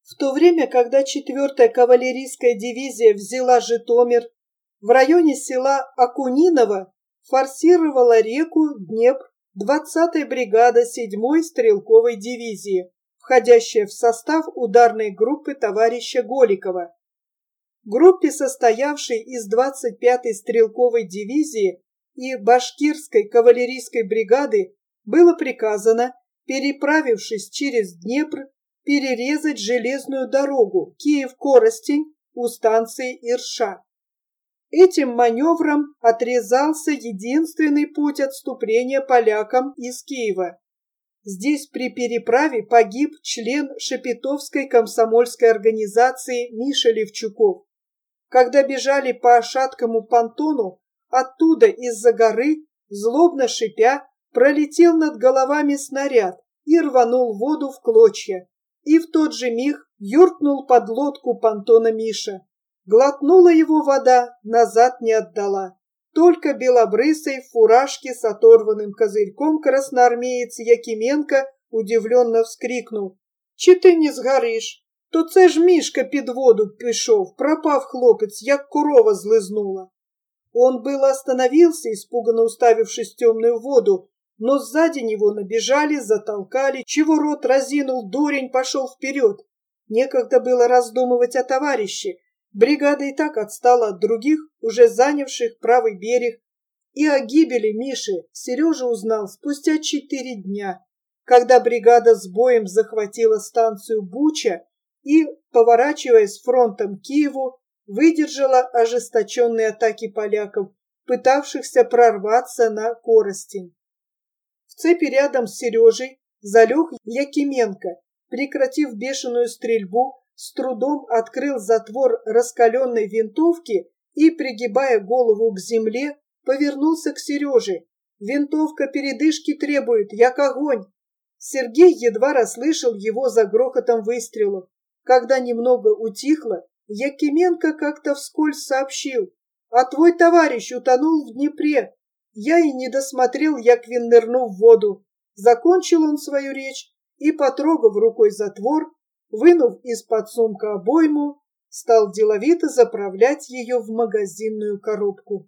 В то время, когда 4-я кавалерийская дивизия взяла Житомир, в районе села Акуниново форсировала реку Днепр 20-я бригада 7-й стрелковой дивизии, входящая в состав ударной группы товарища Голикова. Группе, состоявшей из 25-й стрелковой дивизии и Башкирской кавалерийской бригады, было приказано, переправившись через Днепр, перерезать железную дорогу Киев-Коростень у станции Ирша. Этим маневром отрезался единственный путь отступления полякам из Киева. Здесь при переправе погиб член Шепетовской комсомольской организации Миша Левчуков. Когда бежали по шаткому понтону, оттуда из-за горы, злобно шипя, пролетел над головами снаряд и рванул воду в клочья. И в тот же миг юркнул под лодку понтона Миша. Глотнула его вода, назад не отдала. Только белобрысый в фуражке с оторванным козырьком красноармеец Якименко удивленно вскрикнул: «Чи ти не згориш? То це ж Мішка під воду пішов, пропав хлопець, як корова злизнула». Он было остановился, испуганно уставившись в темную воду, но сзади него набежали, затолкали, чего рот разинул, дурень пошел вперед. Некогда было раздумывать о товарище. Бригада и так отстала от других, уже занявших правый берег, и о гибели Миши Сережа узнал спустя 4 дня, когда бригада с боем захватила станцию Буча и, поворачиваясь фронтом к Киеву, выдержала ожесточенные атаки поляков, пытавшихся прорваться на Коростень. В цепи рядом с Сережей залег Якименко, прекратив бешеную стрельбу, с трудом открыл затвор раскаленной винтовки и, пригибая голову к земле, повернулся к Сереже. «Винтовка передышки требует, як огонь!» Сергей едва расслышал его за грохотом выстрелов. Когда немного утихло, Якименко как-то вскользь сообщил: «А твой товарищ утонул в Днепре. Я и не досмотрел, як він нырнул в воду». Закончил он свою речь и, потрогав рукой затвор, вынув из-под сумка обойму, стал деловито заправлять ее в магазинную коробку.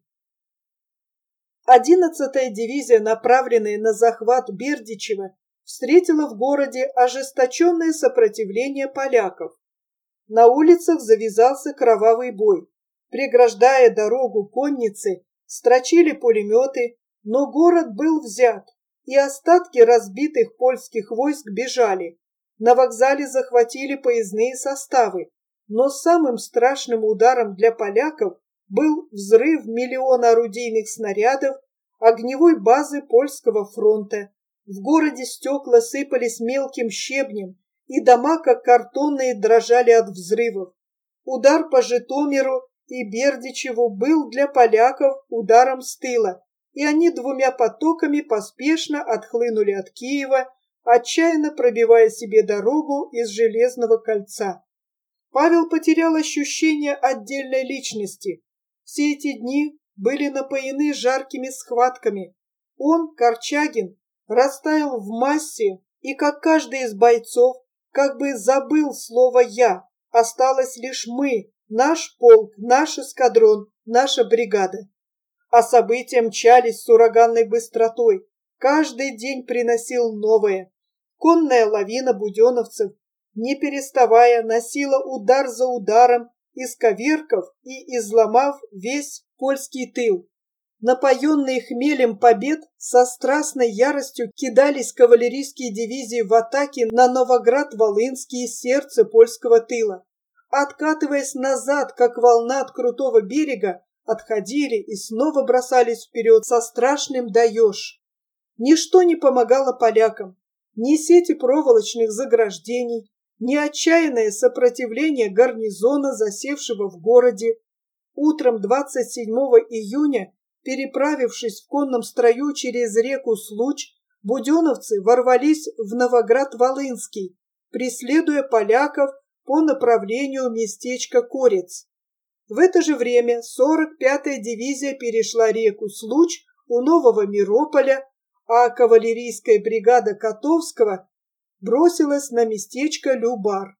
11-я дивизия, направленная на захват Бердичева, встретила в городе ожесточенное сопротивление поляков. На улицах завязался кровавый бой. Преграждая дорогу конницы, строчили пулеметы, но город был взят, и остатки разбитых польских войск бежали. На вокзале захватили поездные составы, но самым страшным ударом для поляков был взрыв миллиона орудийных снарядов огневой базы польского фронта. В городе стекла сыпались мелким щебнем, и дома, как картонные, дрожали от взрывов. Удар по Житомиру и Бердичеву был для поляков ударом с тыла, и они 2 потоками поспешно отхлынули от Киева, отчаянно пробивая себе дорогу из Железного кольца. Павел потерял ощущение отдельной личности. Все эти дни были напоены жаркими схватками. Он, Корчагин, растаял в массе, и, как каждый из бойцов, как бы забыл слово «я». Осталось лишь мы, наш полк, наш эскадрон, наша бригада. А события мчались с ураганной быстротой. Каждый день приносил новое. Конная лавина буденовцев, не переставая, носила удар за ударом, исковеркав и изломав весь польский тыл. Напоенные хмелем побед, со страстной яростью кидались кавалерийские дивизии в атаке на Новоград-Волынский, сердце польского тыла. Откатываясь назад, как волна от крутого берега, отходили и снова бросались вперед со страшным даешь. Ничто не помогало полякам, ни сети проволочных заграждений, ни отчаянное сопротивление гарнизона, засевшего в городе. Утром 27 июня, переправившись в конном строю через реку Случ, буденовцы ворвались в Новоград-Волынский, преследуя поляков по направлению местечка Корец. В это же время 45-я дивизия перешла реку Случ у Нового Мирополя, а кавалерийская бригада Котовского бросилась на местечко Любар.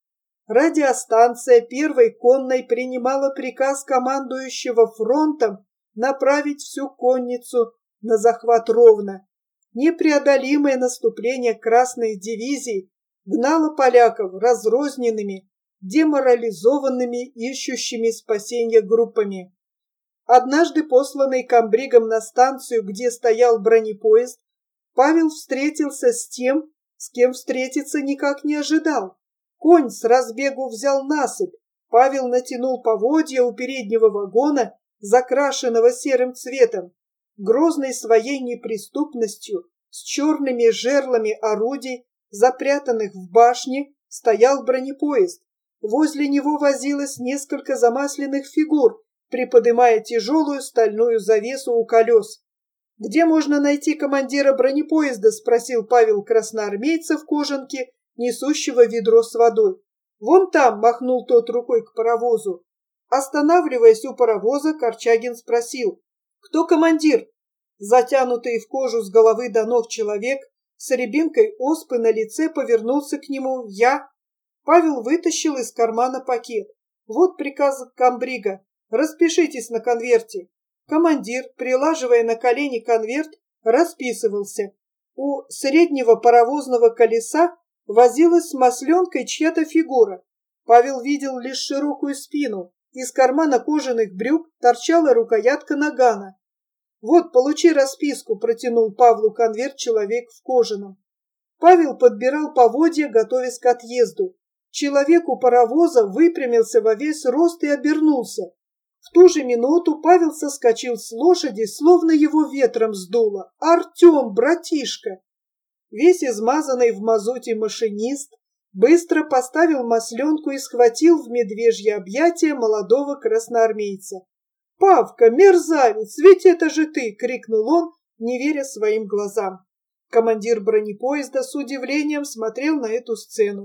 Радиостанция первой конной принимала приказ командующего фронтом направить всю конницу на захват Ровно. Непреодолимое наступление красных дивизий гнало поляков разрозненными, деморализованными, ищущими спасения группами. Однажды, посланный комбригом на станцию, где стоял бронепоезд, Павел встретился с тем, с кем встретиться никак не ожидал. Конь с разбегу взял насыпь. Павел натянул поводья у переднего вагона, закрашенного серым цветом. Грозный своей неприступностью, с черными жерлами орудий, запрятанных в башне, стоял бронепоезд. Возле него возилось несколько замасленных фигур, приподнимая тяжелую стальную завесу у колес. «Где можно найти командира бронепоезда?» — спросил Павел красноармейца в кожанке, несущего ведро с водой. «Вон там», — махнул тот рукой к паровозу. Останавливаясь у паровоза, Корчагин спросил: «Кто командир?» Затянутый в кожу с головы до ног человек с рябинкой оспы на лице повернулся к нему. «Я». Павел вытащил из кармана пакет. «Вот приказ комбрига. Распишитесь на конверте». Командир, прилаживая на колени конверт, расписывался. У среднего паровозного колеса возилась с масленкой чья-то фигура. Павел видел лишь широкую спину. Из кармана кожаных брюк торчала рукоятка нагана. «Вот, получи расписку», — протянул Павлу конверт человек в кожаном. Павел подбирал поводья, готовясь к отъезду. Человек у паровоза выпрямился во весь рост и обернулся. В ту же минуту Павел соскочил с лошади, словно его ветром сдуло. «Артем, братишка!» Весь измазанный в мазуте машинист быстро поставил масленку и схватил в медвежье объятия молодого красноармейца. «Павка, мерзавец, ведь это же ты!» — крикнул он, не веря своим глазам. Командир бронепоезда с удивлением смотрел на эту сцену.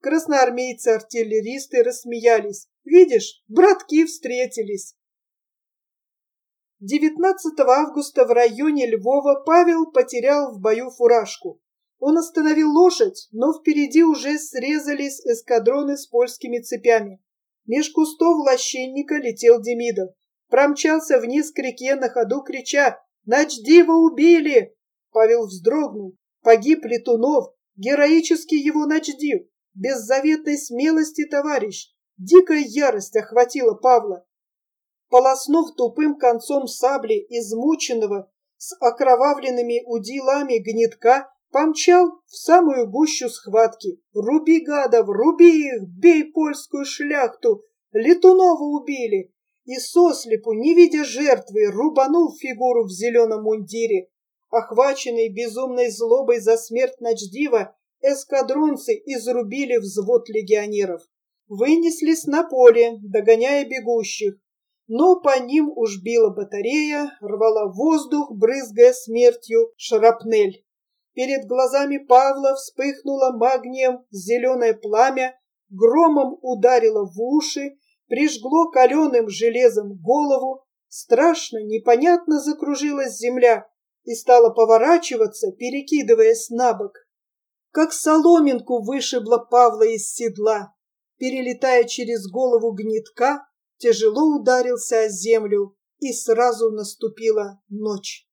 Красноармейцы-артиллеристы рассмеялись. «Видишь, братки встретились!» 19 августа в районе Львова Павел потерял в бою фуражку. Он остановил лошадь, но впереди уже срезались эскадроны с польскими цепями. Меж кустов лощенника летел Демидов. Промчался вниз к реке, на ходу крича: «Начдива убили!» Павел вздрогнул. Погиб Летунов, героический его начдив, беззаветной смелости товарищ. Дикая ярость охватила Павла. Полоснув тупым концом сабли измученного с окровавленными удилами гнетка, помчал в самую гущу схватки. «Руби гадов, руби их, бей польскую шляхту! Летунова убили!» И сослепу, не видя жертвы, рубанул фигуру в зеленом мундире. Охваченный безумной злобой за смерть начдива, эскадронцы изрубили взвод легионеров. Вынеслись на поле, догоняя бегущих. Но по ним уж била батарея, рвала воздух, брызгая смертью шрапнель. Перед глазами Павла вспыхнуло магнием зеленое пламя, громом ударило в уши, прижгло каленым железом голову, страшно, непонятно закружилась земля и стала поворачиваться, перекидываясь на бок. Как соломинку вышибло Павла из седла. Перелетая через голову гнетка, тяжело ударился о землю, и сразу наступила ночь.